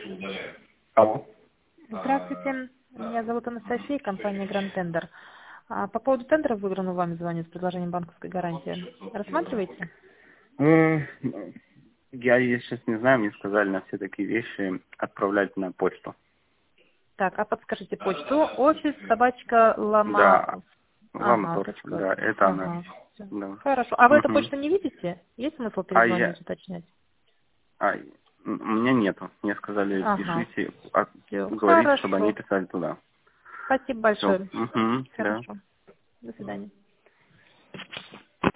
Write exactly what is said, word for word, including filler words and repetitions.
Алло. Здравствуйте, меня зовут Анастасия, компания Grand Tender. А, По поводу тендера, выигранного вами звоню с предложением банковской гарантии. Рассматриваете? М, Я, если сейчас не знаю, мне сказали на все такие вещи отправлять на почту. Так, а подскажите почту. Офис, собачка, лама... Да, Ага, Ламторф, точка. да, это она. Ага, всё. Да. Хорошо. А вы эту Мгм. почту не видите? Есть смысл А я, перезвонить, уточнять? а, м, у меня нету. Мне сказали, Ага, пишите, а, все. говорите, чтобы они Хорошо. писали туда. Спасибо Все. большое. Угу, да. Хорошо. До свидания.